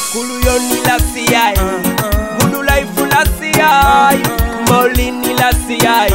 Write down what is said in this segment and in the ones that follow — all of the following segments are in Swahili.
Kuluyoni la CI, Good Life la CI, Molini la CI.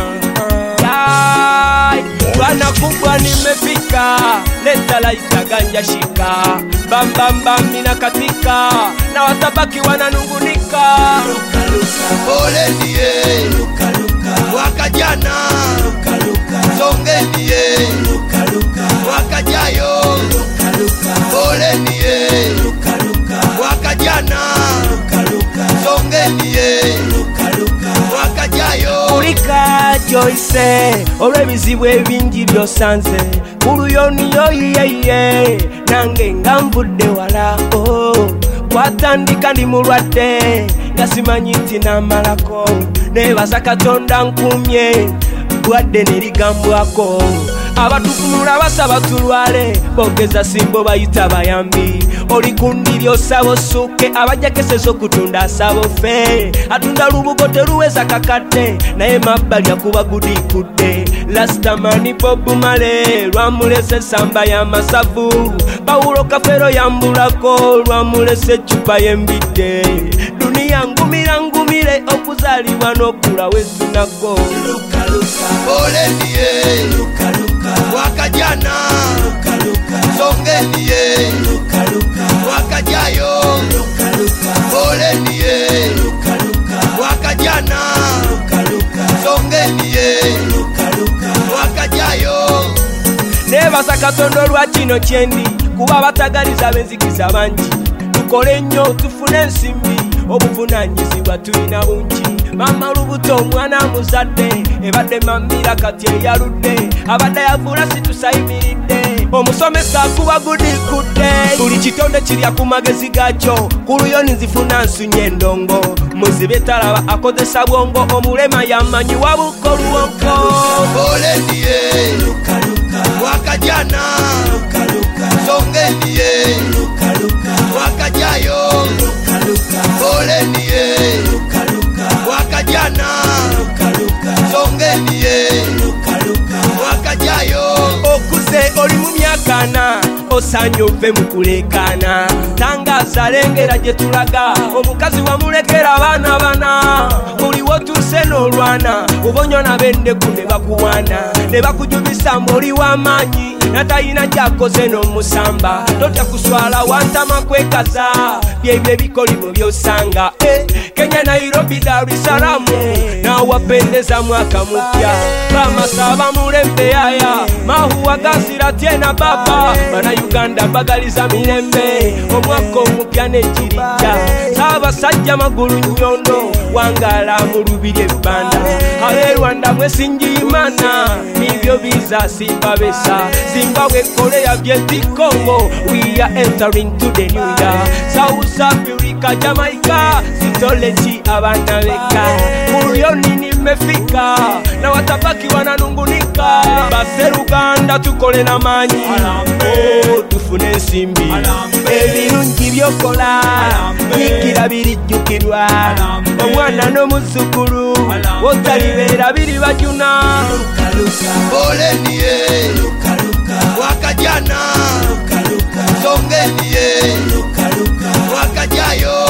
Bwana kubwa nimefika, leta laita ganja shika, bam bam bam mina katika, na watabaki wananungunika. Luka luka, pole ndiye, luka luka, wakajana, luka luka, songe ndiye, luka luka, wakajayo, luka luka, pole ndiye, luka luka, wakajana, luka luka, songe ndiye, luka luka, wakajayo. Kulika Joyce, olwebizibu ebingi byosanze, Kuluyoni yoyeye, nange nga nvudde wala. Kwatandika ndi mulwadde, nga simanyi nti namalako, nebaza Katonda nkumye, ddwadde ne ligambwako. Abatufunula basaba tulwale, bogeza simbo bayita bayambi. Oli kundiri osaba osuke, abajakeseza okutunda asaba ofe. Atunda lubugo teruweza kakadde, naye mabbali akuba gudikudde. Lastamani Bob Marley, lwamulese samba y'amasavu. Pawulo Kafero yambulako, lwamulese eccupa y'embidde. Duniya ngumira ngumire, okuzaalibwa n'okula wezinako. Luka luka, pole ndiye, luka luka, wakajana, luka luka, songe ndiye, luka luka, wakajayo, luka luka, pole ndiye, luka luka, wakajana, luka luka, songe ndiye, luka luka, wakajayo. Nebaza Katonda lwa kino kyendi, kuba batagaliza benzikiza bangi. Tukole nnyo tufune ensimbi, obuvunanyizibwa tulina bungi. Mama lubuto omwana muzadde, ebadde mamira kati eyaludde, abadde yavula situsayimiridde, omusomesa akuba gudikudde. Buli kitonde kirya ku magezi gakyo, Kuluyoni nzifuna nsunye endongo. Muzibe talaba akozesa bwongo, omulema yamanyi wabuko luwonko. Pole ndiye, luka luka, wakajana, luka luka, songe ndiye, luka luka, wakajayo, luka luka, pole ndiye, luka luka, wakajana, luka luka, songe ndiye, luka luka, wakajayo. Okuze oli mu myaka ana, osanye ove mu kulekana. Tangaza lengera gye tulaga, omukazi wamulekera abaana bana. Buli wotuuse n'olwana, obonyona b'endeku ne bakuwaana, ne bakujubisa mb'oli w'amaanyi, natayina kyakoze n'omusamba. Totya kuswala wantama kwekaza, byebyo ebikolimo by'osanga. Kenya, Nairobi, Dar es Salaam, nawapendeza mwaka mpya. Bamasaba mulembe yaya, mahuwa gazira tena baba. Bana Uganda bagaliza mirembe, omwaka omupya n'ekirija. Ssaabasajja magulu nnyondo, wangala mu lubiri ebbanda. Ab'e Rwanda mwesingiimana, nibyo biza simbabesa. Zimbabwe, Korea, Vietnam, Congo, we are entering to the new year. South Africa, Jamaica, Sitoleki abana beka. Kuluyoni nimefika, na watabaki wananungunika. Base Uganda tukole na manyi, tufune ensimbi. Ebirungi byokola, nyikira birijjukirwa. Omwana n'omuzzukulu, wotalibeera biri bajuna. Luka luka, pole ndiye, luka luka, wakajana, luka luka, songe ndiye, luka luka, wakajayo.